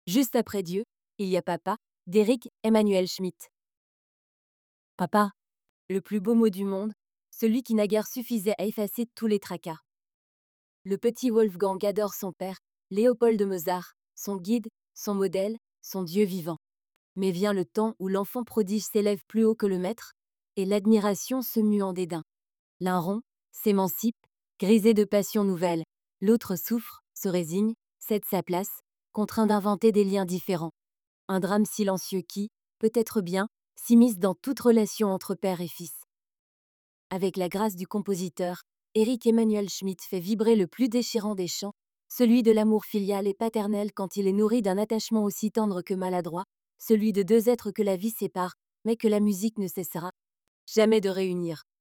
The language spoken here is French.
Juste après Dieu, il y a Papa, d'Eric Emmanuel Schmitt. Papa, le plus beau mot du monde, celui qui naguère suffisait à effacer tous les tracas. Le petit Wolfgang adore son père, Léopold de Mozart, son guide, son modèle, son Dieu vivant. Mais vient le temps où l'enfant prodige s'élève plus haut que le maître, et l'admiration se mue en dédain. L'un rompt, s'émancipe, grisé de passions nouvelles. L'autre souffre, se résigne, cède sa place, contraint d'inventer des liens différents. Un drame silencieux qui, peut-être bien, s'immisce dans toute relation entre père et fils. Avec la grâce du compositeur, Éric Emmanuel Schmitt fait vibrer le plus déchirant des chants, celui de l'amour filial et paternel quand il est nourri d'un attachement aussi tendre que maladroit, celui de deux êtres que la vie sépare, mais que la musique ne cessera jamais de réunir.